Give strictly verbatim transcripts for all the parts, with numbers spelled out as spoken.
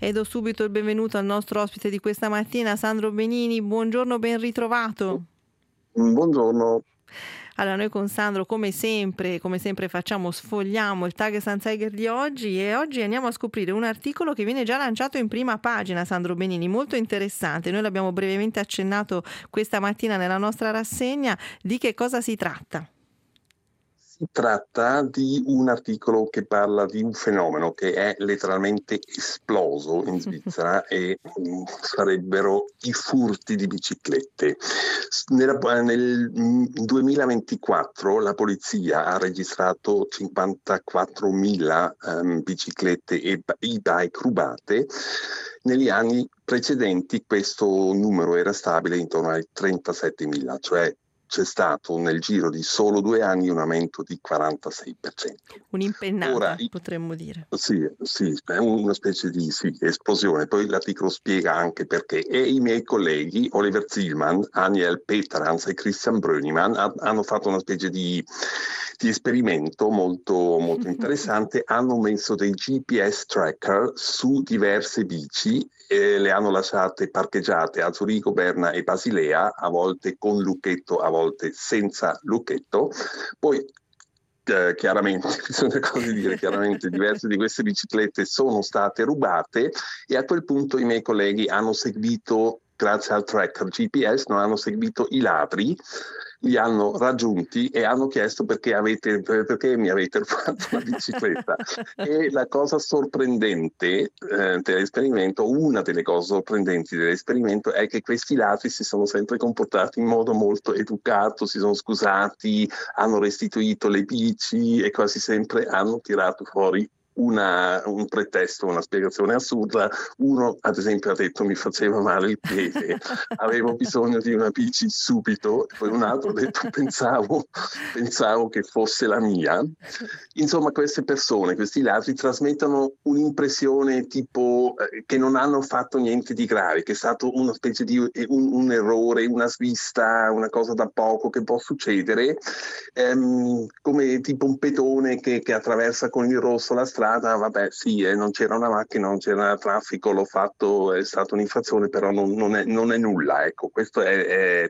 E do subito il benvenuto al nostro ospite di questa mattina, Sandro Benini. Buongiorno, ben ritrovato. Buongiorno. Allora, noi con Sandro, come sempre, come sempre facciamo, sfogliamo il Tages-Anzeiger di oggi e oggi andiamo a scoprire un articolo che viene già lanciato in prima pagina, Sandro Benini, molto interessante. Noi l'abbiamo brevemente accennato questa mattina nella nostra rassegna. Di che cosa si tratta? Si tratta di un articolo che parla di un fenomeno che è letteralmente esploso in Svizzera e mh, sarebbero i furti di biciclette. S- Nella, nel mh, duemilaventiquattro la polizia ha registrato cinquantaquattromila ehm, biciclette e ba- e-bike rubate. Negli anni precedenti questo numero era stabile intorno ai trentasettemila, cioè c'è stato nel giro di solo due anni un aumento di quarantasei per cento. Ora, Un'impennata, i- potremmo dire. sì, sì, è una specie di sì, esplosione. Poi l'articolo spiega anche perché. E i miei colleghi, Oliver Zielman, Aniel Petrans e Christian Brönnimann, ha- hanno fatto una specie di, di esperimento molto, molto interessante. Hanno messo dei G P S tracker su diverse bici e le hanno lasciate parcheggiate a Zurigo, Berna e Basilea, a volte con lucchetto, a volte senza lucchetto. Poi eh, chiaramente, bisogna così dire, chiaramente diverse di queste biciclette sono state rubate e a quel punto i miei colleghi hanno seguito, grazie al tracker G P S, non hanno seguito i ladri, li hanno raggiunti e hanno chiesto perché, avete, perché mi avete rubato la bicicletta. E la cosa sorprendente eh, dell'esperimento, una delle cose sorprendenti dell'esperimento è che questi ladri si sono sempre comportati in modo molto educato, si sono scusati, hanno restituito le bici e quasi sempre hanno tirato fuori una, un pretesto, una spiegazione assurda. Uno, ad esempio, ha detto mi faceva male il piede, avevo bisogno di una bici subito, poi un altro ha detto pensavo, pensavo che fosse la mia. Insomma, queste persone, questi ladri, trasmettono un'impressione tipo eh, che non hanno fatto niente di grave, che è stato una specie di un, un errore, una svista, una cosa da poco che può succedere, ehm, come tipo un pedone che, che attraversa con il rosso la strada. Vabbè, sì, eh, non c'era una macchina, non c'era traffico, l'ho fatto, è stata un'infrazione, però non, non, è, non è nulla. Ecco, questo è, è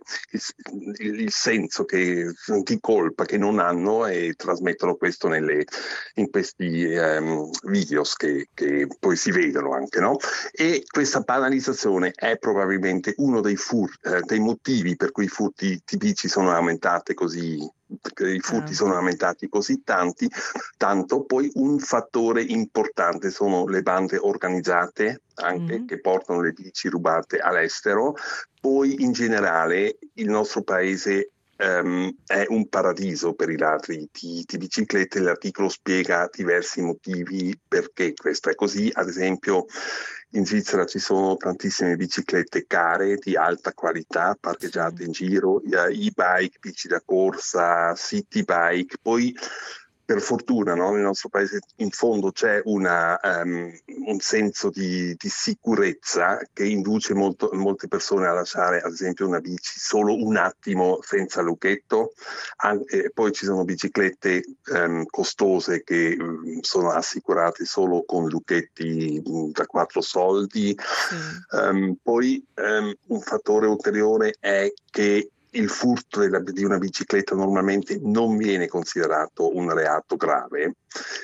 il, il senso che, di colpa che non hanno e trasmettono questo nelle, in questi ehm, videos che, che poi si vedono anche, no? E questa banalizzazione è probabilmente uno dei, fur- eh, dei motivi per cui i furti tipici sono aumentate così, i furti sono Tanto. aumentati così tanti, tanto. Poi un fattore importante sono le bande organizzate anche Mhm. che portano le bici rubate all'estero. Poi in generale il nostro paese Um, è un paradiso per i ladri di, di biciclette. L'articolo spiega diversi motivi perché questo è così. Ad esempio, in Svizzera ci sono tantissime biciclette care di alta qualità Sì. parcheggiate in giro, e-bike, bici da corsa, city bike. Poi per fortuna, no, nel nostro paese in fondo c'è una, um, un senso di, di sicurezza che induce molto, molte persone a lasciare ad esempio una bici solo un attimo senza lucchetto. An- e poi ci sono biciclette um, costose che um, sono assicurate solo con lucchetti um, da quattro soldi. Sì. Um, poi um, un fattore ulteriore è che il furto della, di una bicicletta normalmente non viene considerato un reato grave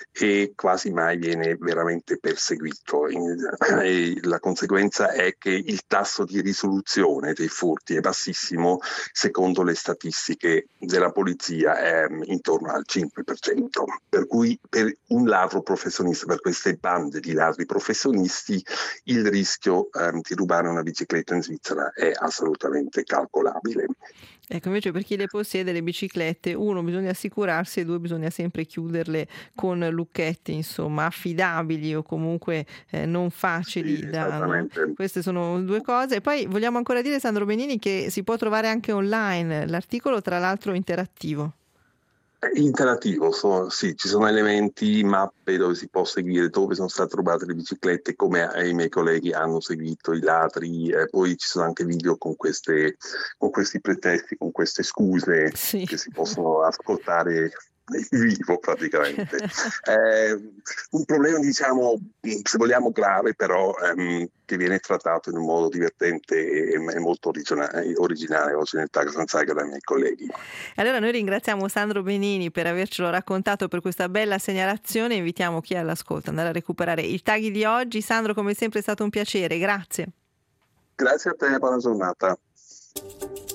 e quasi mai viene veramente perseguito. In, e la conseguenza è che il tasso di risoluzione dei furti è bassissimo, secondo le statistiche della polizia è intorno al cinque per cento. Per cui per un ladro professionista, per queste bande di ladri professionisti, il rischio ehm, di rubare una bicicletta in Svizzera è assolutamente calcolabile. Ecco, invece per chi le possiede le biciclette, uno bisogna assicurarsi e due bisogna sempre chiuderle con lucchetti, insomma, affidabili o comunque eh, non Sì, facili da... No? esattamente. Queste sono due cose. E poi vogliamo ancora dire, Sandro Benini, che si può trovare anche online, l'articolo tra l'altro interattivo. Interattivo, so, sì, ci sono elementi, mappe dove si può seguire dove sono state rubate le biciclette, come i miei colleghi hanno seguito i ladri, eh, poi ci sono anche video con, queste, con questi pretesti, con queste scuse Sì. che si possono ascoltare vivo praticamente. eh, un problema, diciamo, se vogliamo grave, però ehm, che viene trattato in un modo divertente e, e molto originale, originale oggi nel Tagesanzeiger dai miei colleghi. Allora noi ringraziamo Sandro Benini per avercelo raccontato, per questa bella segnalazione. Invitiamo chi è all'ascolto ad andare a recuperare il Taghi di oggi. Sandro, come sempre è stato un piacere, grazie. Grazie a te, buona giornata.